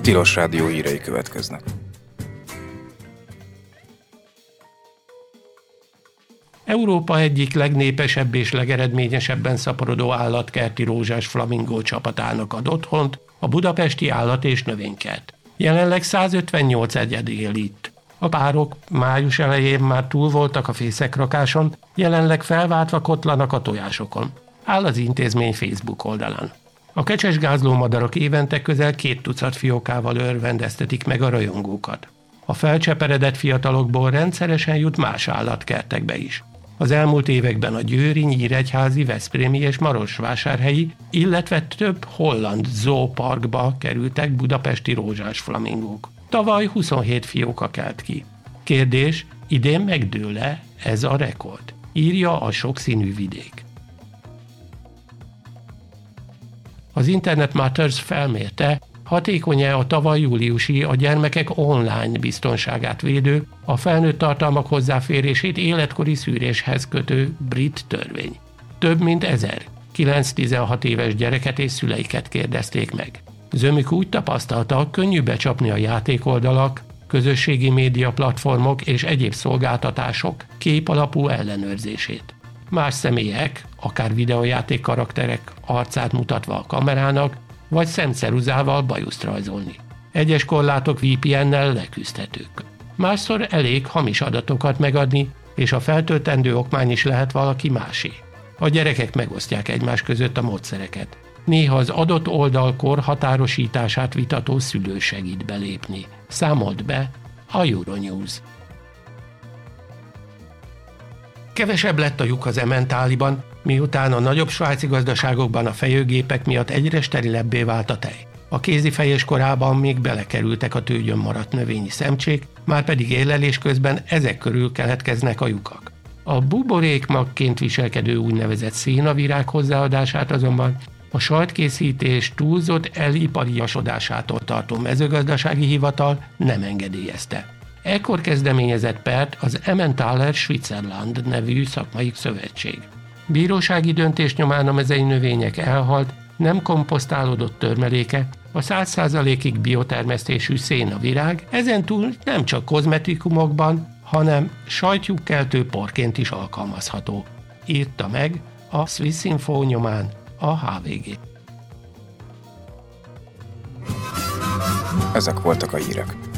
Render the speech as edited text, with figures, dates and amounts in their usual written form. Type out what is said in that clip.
Tilos Rádió hírei következnek. Európa egyik legnépesebb és legeredményesebben szaporodó állatkerti rózsás flamingó csapatának ad otthont a Budapesti Állat- és Növénykert. Jelenleg 158 egyed él itt. A párok május elején már túl voltak a fészekrakáson, jelenleg felváltva kotlanak a tojásokon. Áll az intézmény Facebook oldalán. A kecsesgázló madarak évente közel 2 tucat fiókával örvendeztetik meg a rajongókat. A felcseperedett fiatalokból rendszeresen jut más állatkertekbe is. Az elmúlt években a győri, nyíregyházi, veszprémi és marosvásárhelyi, illetve több holland zooparkba kerültek budapesti rózsás flamingók. Tavaly 27 fióka kelt ki. Kérdés, idén megdől-e ez a rekord? Írja a Sokszínű Vidék. Az Internet Matters felmérte, hatékony-e a tavaly júliusi a gyermekek online biztonságát védő, a felnőtt tartalmak hozzáférését életkori szűréshez kötő brit törvény. Több mint 1000 9-16 éves gyereket és szüleiket kérdezték meg. Zömük úgy tapasztalta, könnyű becsapni a játékoldalak, közösségi média platformok és egyéb szolgáltatások képalapú ellenőrzését. Más személyek, akár videójáték karakterek arcát mutatva a kamerának, vagy szemceruzával bajuszt rajzolni. Egyes korlátok VPN-nel leküzdhetők. Másszor elég hamis adatokat megadni, és a feltöltendő okmány is lehet valaki másé. A gyerekek megosztják egymás között a módszereket. Néha az adott oldal korhatárosítását vitató szülő segít belépni. Számolt be a Euronews. Kevesebb lett a lyuk az Emmentáliban, miután a nagyobb svájci gazdaságokban a fejőgépek miatt egyre sterilebbé vált a tej. A kézifejés korában még belekerültek a tőgyön maradt növényi szemcsék, már pedig élelés közben ezek körül keletkeznek a lyukak. A buborékmagként viselkedő úgynevezett szénavirág hozzáadását azonban a sajtkészítés túlzott elipariasodásától tartó mezőgazdasági hivatal nem engedélyezte. Ekkor kezdeményezett pert az Emmentaler Switzerland nevű szakmai szövetség. Bírósági döntés nyomán a mezei növények elhalt, nem komposztálódott törmeléke, a 100%-ig biotermesztésű szénavirág ezentúl nem csak kozmetikumokban, hanem sajtlyukkeltő porként is alkalmazható. Írta meg a Swiss Info nyomán a HVG. Ezek voltak a hírek.